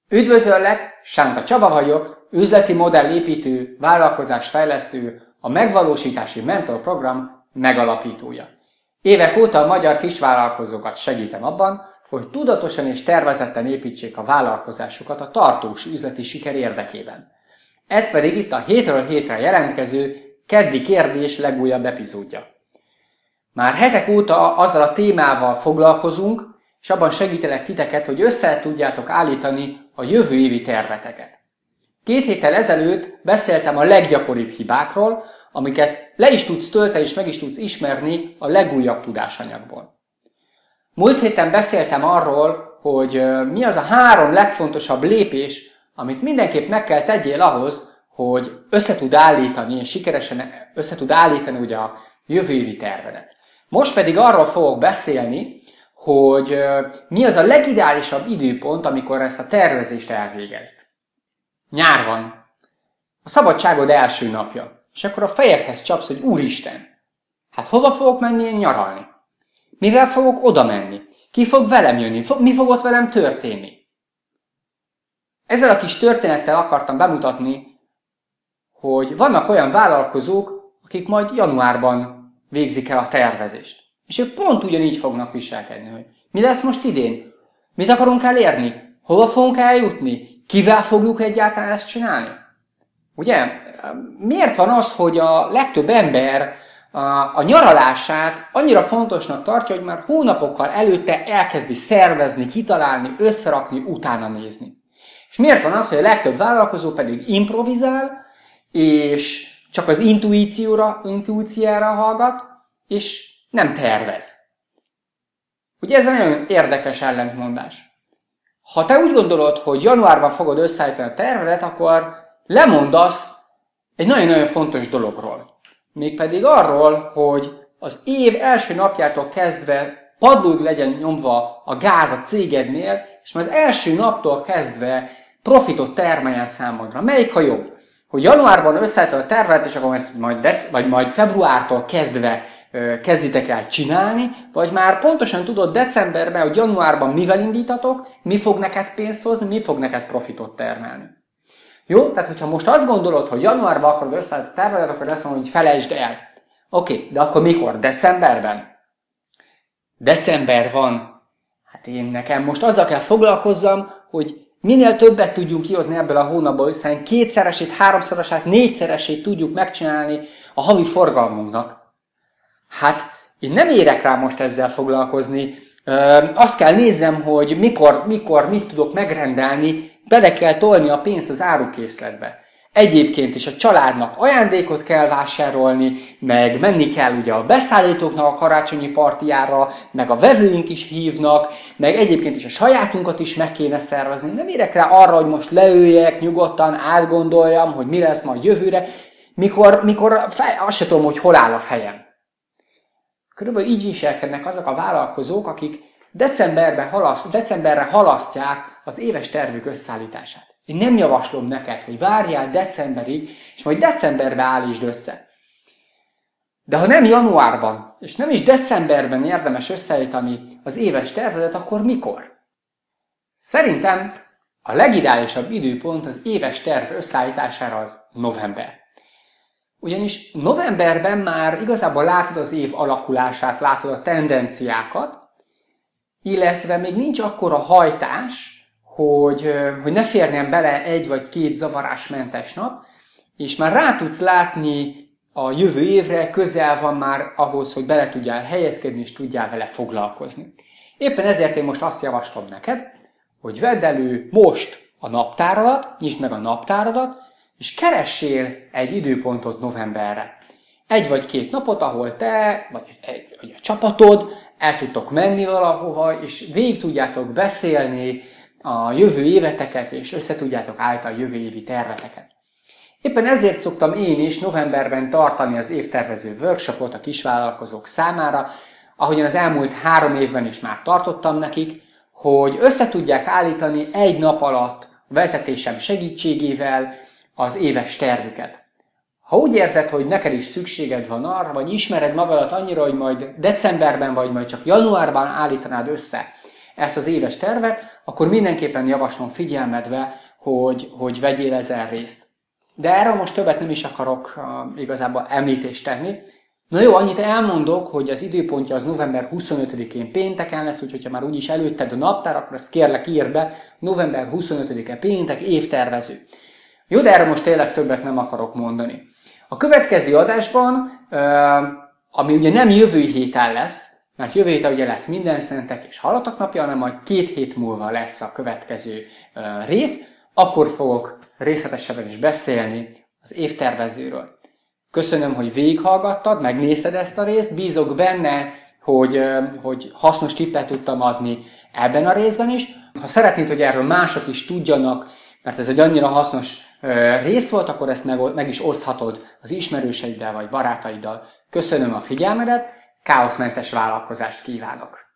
Üdvözöllek, Sánta Csaba vagyok, üzleti modellépítő, vállalkozásfejlesztő, a megvalósítási mentor program megalapítója. Évek óta a magyar kisvállalkozókat segítem abban, hogy tudatosan és tervezetten építsék a vállalkozásukat a tartós üzleti siker érdekében. Ez pedig itt a hétről hétre jelentkező keddi kérdés legújabb epizódja. Már hetek óta azzal a témával foglalkozunk, és abban segítelek titeket, hogy össze tudjátok állítani a jövő évi terveteket. 2 héttel ezelőtt beszéltem a leggyakoribb hibákról, amiket le is tudsz tölteni és meg is tudsz ismerni a legújabb tudásanyagból. Múlt héten beszéltem arról, hogy mi az a 3 legfontosabb lépés, amit mindenképp meg kell tegyél ahhoz, hogy össze tud állítani, és sikeresen össze tud állítani ugye a jövő évi tervedet. Most pedig arról fogok beszélni, hogy mi az a legideálisabb időpont, amikor ezt a tervezést elvégezd. Nyár van. A szabadságod első napja. És akkor a fejedhez csapsz, hogy Úristen, hát hova fogok menni én nyaralni? Mivel fogok oda menni? Ki fog velem jönni? Mi fog ott velem történni? Ezzel a kis történettel akartam bemutatni, hogy vannak olyan vállalkozók, akik majd januárban végzik el a tervezést. És ők pont ugyanígy fognak viselkedni, hogy mi lesz most idén? Mit akarunk elérni? Hova fogunk eljutni? Kivel fogjuk egyáltalán ezt csinálni? Ugye? Miért van az, hogy a legtöbb ember a nyaralását annyira fontosnak tartja, hogy már hónapokkal előtte elkezdi szervezni, kitalálni, összerakni, utána nézni? És miért van az, hogy a legtöbb vállalkozó pedig improvizál, és csak az intuícióra hallgat, és nem tervez? Ugye ez egy nagyon érdekes ellentmondás. Ha te úgy gondolod, hogy januárban fogod összeállítani a tervedet, akkor lemondasz egy nagyon-nagyon fontos dologról. Mégpedig arról, hogy az év első napjától kezdve padlóig legyen nyomva a gáz a cégednél, és már az első naptól kezdve profitot termeljen számodra. Melyik a jobb? Hogy januárban összeállítod a tervedet, és akkor ezt majd februártól kezdve kezditek el csinálni, vagy már pontosan tudod decemberben, hogy januárban mivel indítatok, mi fog neked pénzt hozni, mi fog neked profitot termelni. Jó? Tehát, hogyha most azt gondolod, hogy januárban akarod összeállítani a tervedet, akkor azt mondom, hogy felejtsd el. Oké, de akkor mikor? Decemberben? December van. Hát nekem most azzal kell foglalkozzam, hogy minél többet tudjunk kihozni ebből a hónapból, hiszen 2-szeresét, 3-szorosát, 4-szeresét tudjuk megcsinálni a havi forgalmunknak. Hát én nem érek rá most ezzel foglalkozni. Azt kell nézzem, hogy mikor mit tudok megrendelni, bele kell tolni a pénzt az árukészletbe. Egyébként is a családnak ajándékot kell vásárolni, meg menni kell ugye a beszállítóknak a karácsonyi partijára, meg a vevőink is hívnak, meg egyébként is a sajátunkat is meg kéne szervezni. Nem érek rá arra, hogy most leüljek, nyugodtan átgondoljam, hogy mi lesz majd jövőre, mikor azt se tudom, hogy hol áll a fejem. Körülbelül így viselkednek azok a vállalkozók, akik decemberre halasztják az éves tervük összeállítását. Én nem javaslom neked, hogy várjál decemberig, és majd decemberben állítsd össze. De ha nem januárban, és nem is decemberben érdemes összeállítani az éves tervedet, akkor mikor? Szerintem a legideálisabb időpont az éves terv összeállítására az november. Ugyanis novemberben már igazából látod az év alakulását, látod a tendenciákat, illetve még nincs akkora hajtás, hogy ne férjen bele 1 vagy 2 zavarásmentes nap, és már rá tudsz látni a jövő évre, közel van már ahhoz, hogy bele tudjál helyezkedni, és tudjál vele foglalkozni. Éppen ezért én most azt javaslom neked, hogy vedd elő most a naptáradat, nyisd meg a naptáradat, és keressél egy időpontot novemberre. 1 vagy 2 napot, ahol te, vagy a csapatod el tudtok menni valahova, és végig tudjátok beszélni a jövő éveteket, és össze tudjátok állítani a jövő évi terveteket. Éppen ezért szoktam én is novemberben tartani az évtervező workshopot a kisvállalkozók számára, ahogyan az elmúlt 3 évben is már tartottam nekik, hogy össze tudják állítani 1 nap alatt a vezetésem segítségével az éves tervüket. Ha úgy érzed, hogy neked is szükséged van arra, vagy ismered magadat annyira, hogy majd decemberben, vagy majd csak januárban állítanád össze ezt az éves tervet, akkor mindenképpen javaslom figyelmedve, hogy vegyél ezen részt. De erről most többet nem is akarok igazából említést tenni. Na jó, annyit elmondok, hogy az időpontja az november 25-én pénteken lesz, úgyhogy ha már úgyis előtted a naptár, akkor ezt kérlek írd be, november 25-e péntek, évtervező. Jó, de erről most tényleg többet nem akarok mondani. A következő adásban, ami ugye nem jövő héten lesz, mert jövő héten ugye lesz Mindenszentek és Halottak napja, hanem majd 2 hét múlva lesz a következő rész, akkor fogok részletesebben is beszélni az évtervezőről. Köszönöm, hogy végighallgattad, megnézted ezt a részt, bízok benne, hogy hasznos tippet tudtam adni ebben a részben is. Ha szeretnéd, hogy erről mások is tudjanak, mert ez egy annyira hasznos rész volt, akkor ezt meg is oszthatod az ismerőseiddel vagy barátaiddal. Köszönöm a figyelmedet, káoszmentes vállalkozást kívánok!